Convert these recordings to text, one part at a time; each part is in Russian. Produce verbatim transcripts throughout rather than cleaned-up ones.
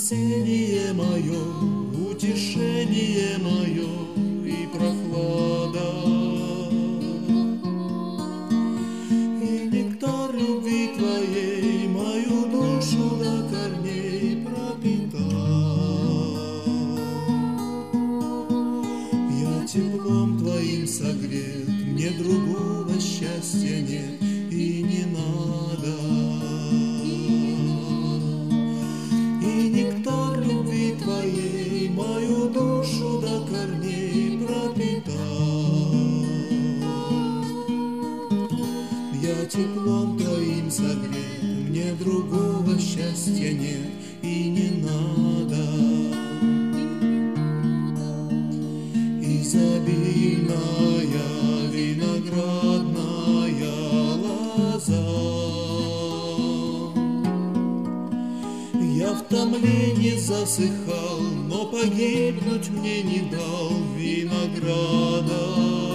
спасение мое, утешение мое и прохлада. И нектар любви Твоей мою душу до корней пропитал. Я теплом Твоим согрет, мне другого счастья нет и не надо. И нектар любви Твоей мою душу до корней пропитал. Я теплом Твоим согрет, мне другого счастья нет и не надо. Изобильная виноградная лоза, я в томлении засыхал, но погибнуть мне не дал винограда.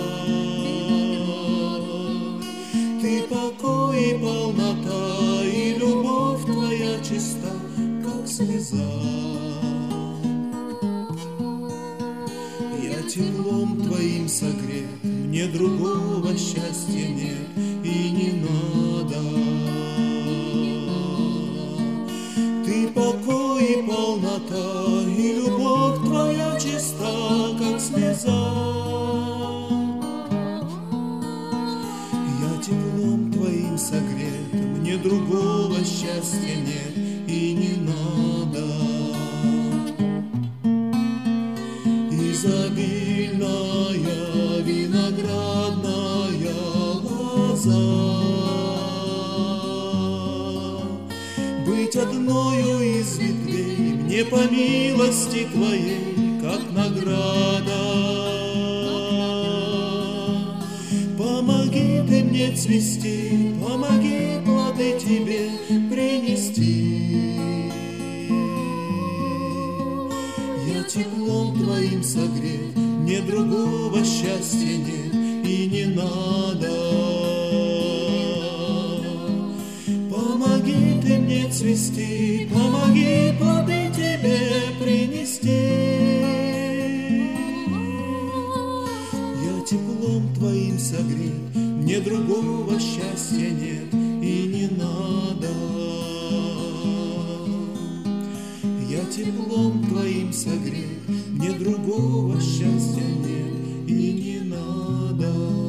Ты покой и полнота, и любовь Твоя чиста, как слеза. Я теплом Твоим согрет, мне другого счастья нет и не надо. Ты покой и полнота, и любовь Твоя чиста, как слеза. Я теплом Твоим согрет, мне другого счастья нет и не надо. Изобильная виноградная лоза, быть одною из ветвей мне по милости Твоей, как награда. Помоги Ты мне цвести, помоги плоды Тебе принести. Я теплом Твоим согрет, мне другого счастья нет и не надо. Помоги Ты мне цвести, помоги плоды Тебе принести. Я теплом Твоим согрет, мне другого счастья нет и не надо. Я теплом Твоим согрет, мне другого счастья нет и не надо.